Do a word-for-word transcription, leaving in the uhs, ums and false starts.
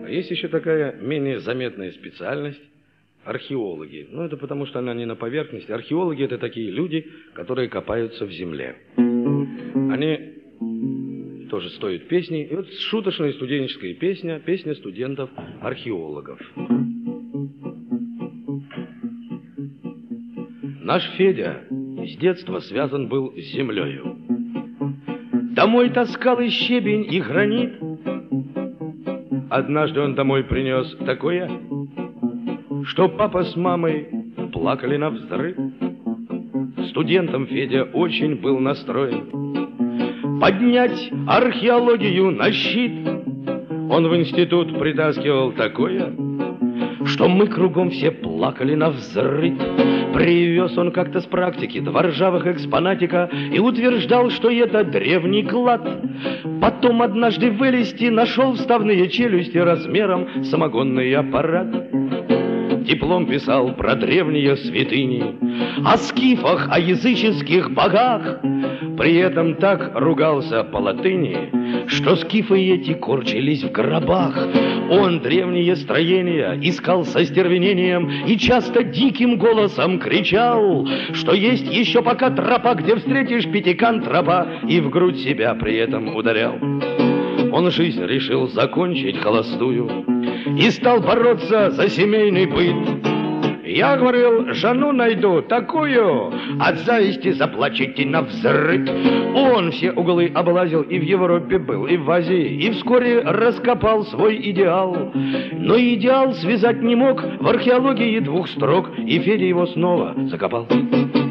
А есть еще такая менее заметная специальность – археологи. Ну, это потому, что она не на поверхности. Археологи – это такие люди, которые копаются в земле. Они тоже стоят песни. И вот шуточная студенческая песня, песня студентов-археологов. Наш Федя с детства связан был с землею. Домой таскал и щебень, и гранит. Однажды он домой принес такое, что папа с мамой плакали навзрыд. Студентом Федя очень был настроен поднять археологию на щит. Он в институт притаскивал такое, что мы кругом все плакали навзрыд. Привез он как-то с практики два ржавых экспонатика и утверждал, что это древний клад. Потом однажды вылезти нашел вставные челюсти размером самогонный аппарат. Диплом писал про древние святыни, о скифах, о языческих богах. При этом так ругался по латыни, что скифы эти корчились в гробах. Он древние строения искал со стервенением и часто диким голосом кричал, что есть еще пока тропа, где встретишь пятикантропа, и в грудь себя при этом ударял. Он жизнь решил закончить холостую и стал бороться за семейный быт. Я говорил, жену найду такую, от зависти заплачете навзрыд. Он все углы облазил, и в Европе был, и в Азии, и вскоре раскопал свой идеал. Но идеал связать не мог в археологии двух строк, и Федя его снова закопал.